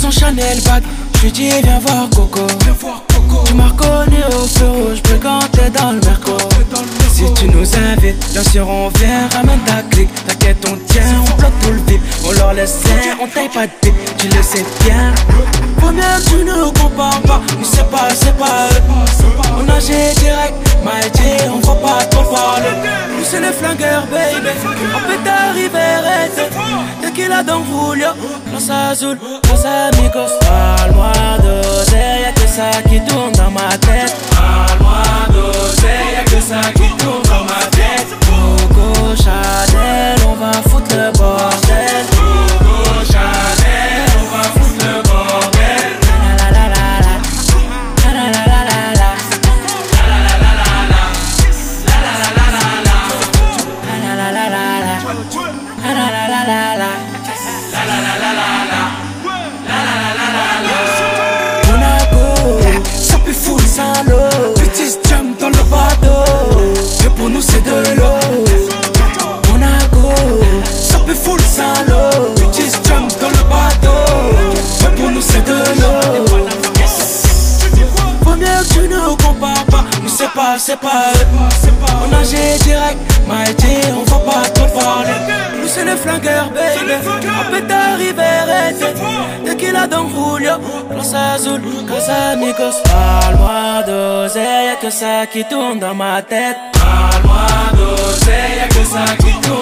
son Chanel bag, je lui dis viens voir Coco. Tu m'as reconnu au feu rouge, quand t'es dans le Merco. Si tu nous invites, bien sûr on vient, ramène ta clique. T'inquiète on tient, on bloque tout le vide. On leur laisse faire, on taille pas de pipe, tu le sais bien. Faut bien que tu ne compares pas, mais c'est pas eux. On agit direct, Maïti, on va pas trop parler. Nous c'est les flingueurs baby, on peut t'arriver arrêter. Tequila Don Julio, Casa Azul, Casa Amigos. Parle-moi d'oseille, y'a que ça qui tourne dans ma tête. Parle-moi d'oseille, y'a que ça qui tourne dans ma tête. Coco Chanel, on va foutre le bordel. Coco Chanel, on va foutre le bordel. La la la la la, la la la la la la, la la la la la la, la la la la la, la la la la la, la la la la la la. Monaco, ça peut foutre sans l'eau. Petit jam dans le bateau, mais pour nous c'est de l'eau. Monaco, ça peut foutre sans l'eau. Petit jam dans le bateau, mais pour nous c'est de l'eau. Faut bien que tu ne compares pas, mais c'est pas eux. On agit direct, Maïti, on va pas trop parler. Nous c'est les flingueurs baby, on peut t'arriver arrêter. Tequila Don Julio, Casa Azul, Casa Amigos. Parle-moi d'oseille, y'a que ça qui tourne dans ma tête. Parle-moi d'oseille, y'a que ça qui tourne.